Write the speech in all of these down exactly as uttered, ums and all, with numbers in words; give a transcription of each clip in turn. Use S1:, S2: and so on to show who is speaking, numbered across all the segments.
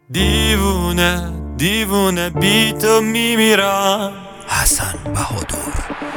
S1: دیوونه دیوونه بی تو میمیرم.
S2: حسن بهادر.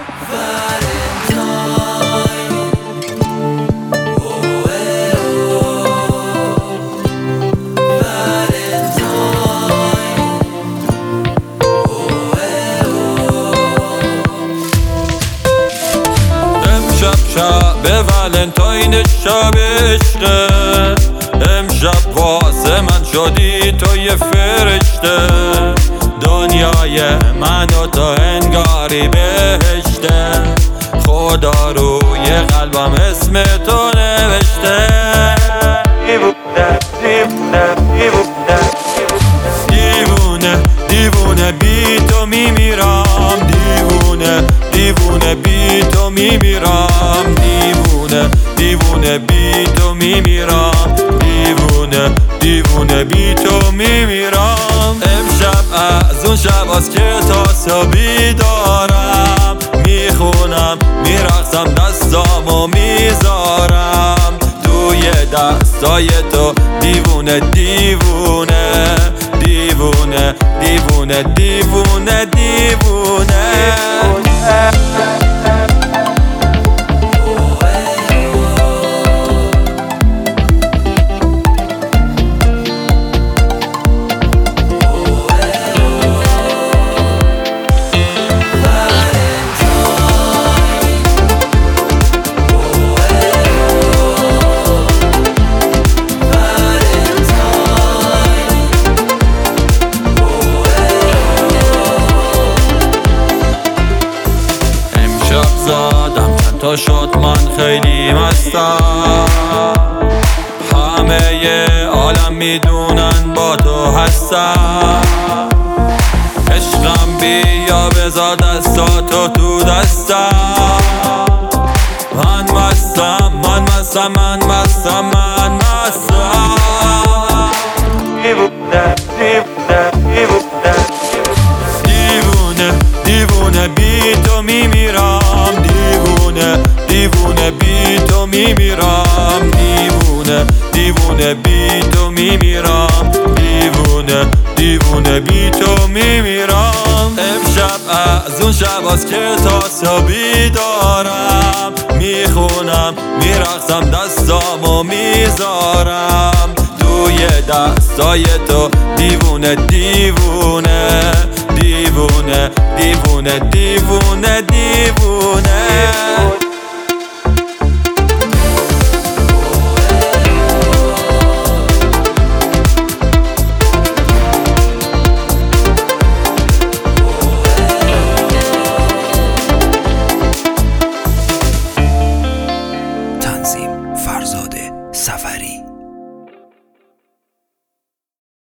S1: امشب شب ولنتاین شب عشقه، امشب واسه من شدی تو یه فرشته، دنیای من و تو انگاری بهشته، خدا روی قلبم اسم تو نوشته. دیوونه دیوونه دیوونه دیوونه دیوونه بی تو میمیرم. دیوونه دیوونه بی تو میمیرم. دیوونه دیوونه بی تو میمیرم. دیوونه دیوونه بی تو میمیرم. امشب از اون شب هست که تا صبح دارم، میخونم میرقصم دستامو میذارم توی دستای تو. دیوونه دیوونه دیوونه دیوونه دیوونه دیوونه زادم چند تا شد من خیلی مستم، همه ی عالم میدونن با تو هستم. عشقم بیا بذار دستاتو تو دستم. من مستم من مستم من مستم من مستم. دیوونه دیوونه دیوونه دیوونه دیوونه بی تو میمیرم. دیوونه دیوونه بی تو میمیرم. دیوونه دیوونه بی تو میمیرم. دیوونه دیوونه بی تو میمیرم. امشب از اون شب هست که تا صبح دارم، میخونم میرقصم دستامو میذارم توی دستای تو. دیوونه دیوونه دیوونه دیوونه دیوونه دیوونه
S2: تنظیم فرزاد سفری.